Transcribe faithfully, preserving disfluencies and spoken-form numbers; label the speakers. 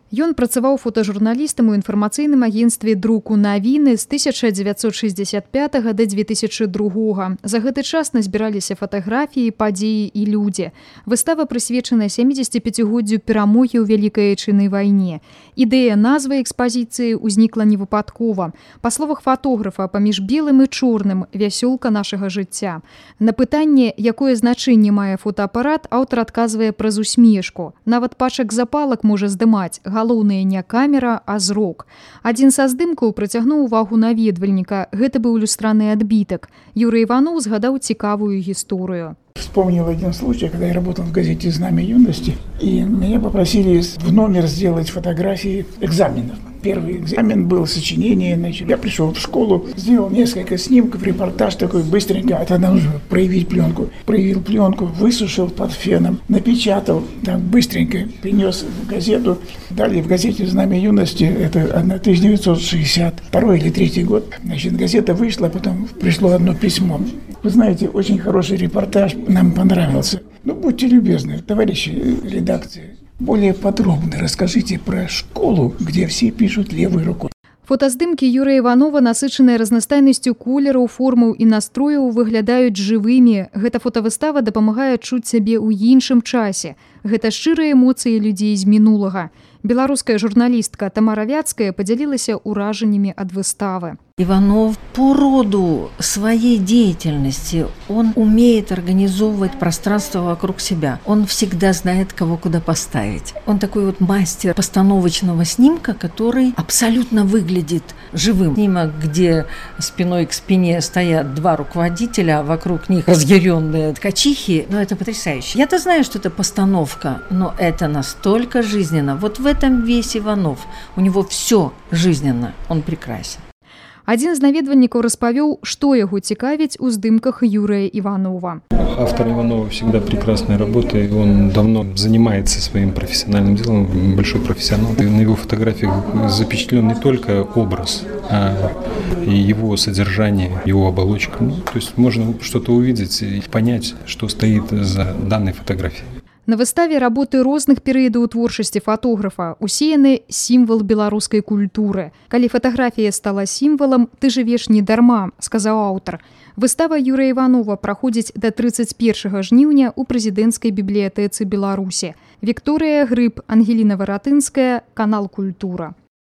Speaker 1: Ён працаваў фотажурналістам у інфармацыйным агенцтве друку навіны з тысяча дзевяцьсот шэсцьдзесят пятага да две тысячы другога. За гэты час назбіраліся фатаграфіі, падзеі і людзі. Выстава прысвечана сямідзесяціпяцігоддзю перамогі ў Вялікай Айчыннай вайне. Ідэя назвы экспазіцыі ўзнікла невыпадкова. Па словах фатографа, паміж белым і чорным вясёлка нашага жыцця. На пытанне, якое значэнне мае фотоапарат, аўтар адказвае праз усмешку. Нават пачак запалак можа здымаць. Галоўная не камера, а зрок. Адзін са здымкаў прыцягнуў увагу наведвальніка. Гэта быў люстраны адбітак. Юрый Иванов згадаў цікавую гісторыю.
Speaker 2: Вспомнил один случай, когда я работал в газете «Знамя юности», и меня попросили в номер сделать фотографии экзаменов. Первый экзамен был сочинение, значит, я пришел в школу, сделал несколько снимков, репортаж такой быстренько, а тогда нужно проявить пленку. Проявил пленку, высушил под феном, напечатал, так быстренько принес в газету. Далее в газете «Знамя юности», это тысяча девятьсот шестьдесят второй или третий год, значит, газета вышла, потом пришло одно письмо. Вы знаете, очень хороший репортаж, нам понравился. Ну, будьте любезны, товарищи редакции, более подробно расскажите про школу, где все пишут левой рукой.
Speaker 1: Фотаздымкі Юрыя Иванова, насычаныя разнастайнасцю колераў, формаў і настрояў, выглядаюць жывымі. Гэта фотавыстава дапамагае адчуць сябе ў іншым часе. Гэта шчырыя эмоцыі людзей з мінулага. Беларуская журналістка Тамара Вяцкая падзялілася ўражаннямі ад выставы.
Speaker 3: Иванов по роду своей деятельности, он умеет организовывать пространство вокруг себя. Он всегда знает, кого куда поставить. Он такой вот мастер постановочного снимка, который абсолютно выглядит живым. Снимок, где спиной к спине стоят два руководителя, а вокруг них разъяренные ткачихи. Ну, это потрясающе. Я-то знаю, что это постановка, но это настолько жизненно. Вот в этом весь Иванов. У него все жизненно. Он прекрасен.
Speaker 1: Адзін з наведвальнікаў распавёў, што яго цікавіць у здымках Юрия Иванова.
Speaker 4: Автор Иванова всегда прекрасная работа, и он давно занимается своим профессиональным делом, большой профессионал. И на его фотографиях запечатлен не только образ, а и его содержание, его оболочка. Ну, то есть можно что-то увидеть и понять, что стоит за данной фотографией.
Speaker 1: На выставе работы розных перыядаў творчасці фотографа усеяны сімвал беларускай культуры. Калі фатаграфія стала сімвалам, ты жывеш не дарма, сказаў аўтар. Выстава Юрыя Иванова праходзіць да трыццаць першага жніўня ў прэзідэнцкай бібліятэцы Беларусі. Вікторыя Грыб, Ангеліна Варатынская, канал Культура.